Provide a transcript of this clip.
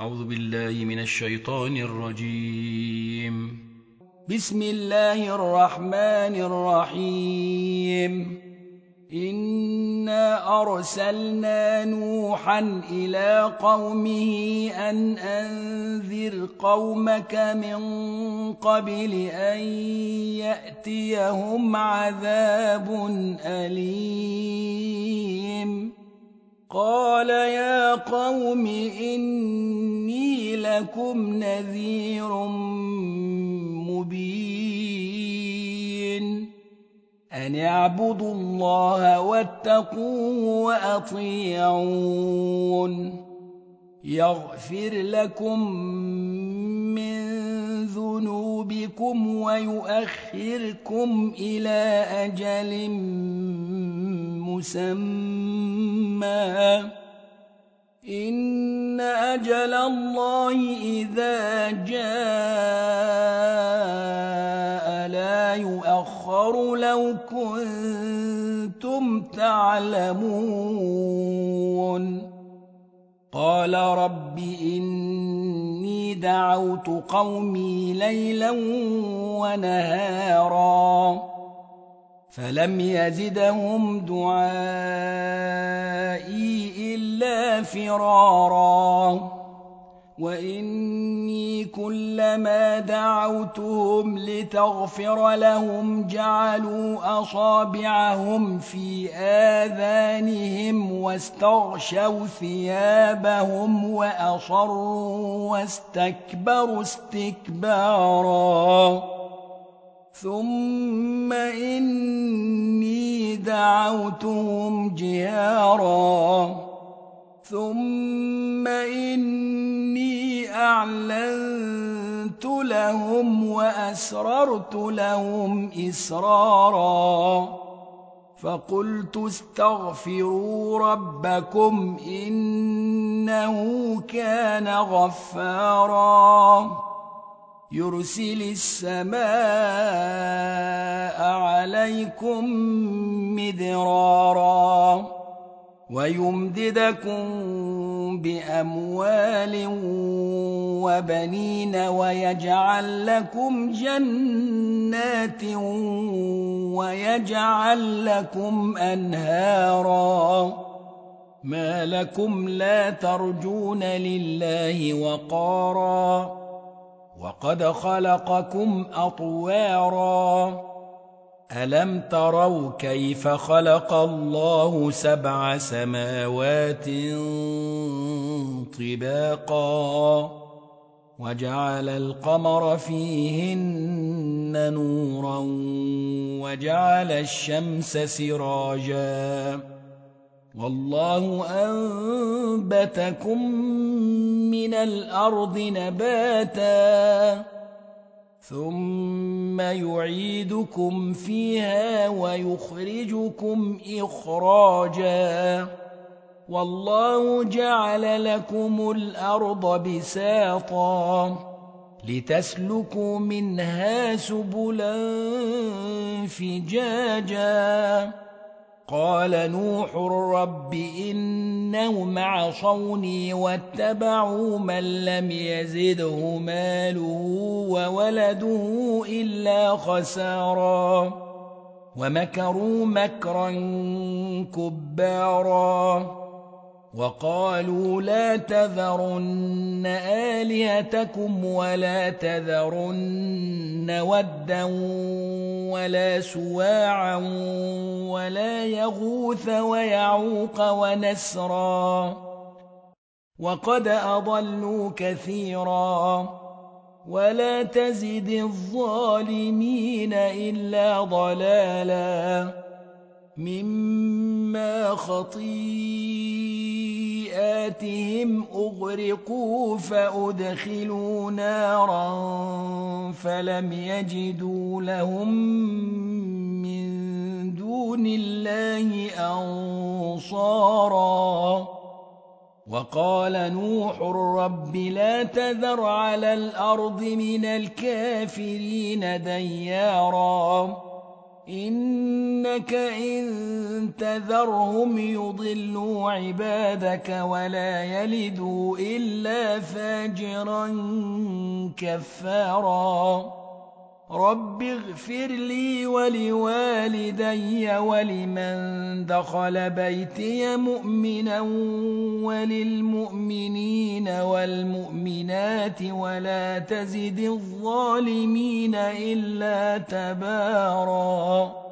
أعوذ بالله من الشيطان الرجيم. بسم الله الرحمن الرحيم. إنا أرسلنا نوحا إلى قومه أن أنذر قومك من قبل أن يأتيهم عذاب أليم. قال يا قوم إني لكم نذير مبين أن اعبدوا الله واتقوه وأطيعون يغفر لكم من ذنوبكم ويؤخركم إلى أجل مسمى إن أجل الله إذا جاء لا يؤخر لو كنتم تعلمون. قال رب إني دعوت قومي ليلا ونهارا فلم يزدهم دعائي إلا فرارا وإني كلما دعوتهم لتغفر لهم جعلوا أصابعهم في آذانهم واستغشوا ثيابهم وأصروا واستكبروا استكبارا ثم إني دعوتهم جهارا ثم إني أعلنت لهم وأسررت لهم إسرارا فقلت استغفروا ربكم إنه كان غفارا يرسل السماء عليكم مدرارا ويمددكم بأموال وبنين ويجعل لكم جنات ويجعل لكم أنهارا ما لكم لا ترجون لله وقارا وقد خلقكم أطوارا ألم تروا كيف خلق الله 7 سماوات طباقا وجعل القمر فيهن نورا وجعل الشمس سراجا والله أنبتكم من الأرض نباتا ثم يعيدكم فيها ويخرجكم إخراجا والله جعل لكم الأرض بساطا لتسلكوا منها سبلا فجاجا قال نوح رب إنهم عصوني واتبعوا من لم يزده ماله وولده إلا خسارا ومكروا مكرا كبارا وقالوا لا تذرن آلهتكم ولا تذرن ودا ولا سواعا ولا يغوث ويعوق ونسرا وقد أضلوا كثيرا ولا تزد الظالمين إلا ضلالا مما خطيئاتهم أغرقوا فأدخلوا نارا فلم يجدوا لهم من دون الله أنصارا وقال نوح رب لا تذر على الأرض من الكافرين ديارا إنك إن تذرهم يضلوا عبادك ولا يلدوا إلا فاجرا كفارا رب اغفر لي ولوالدي ولمن دخل بيتي مؤمنا وللمؤمنين والمؤمنات ولا تزد الظالمين إلا تباراً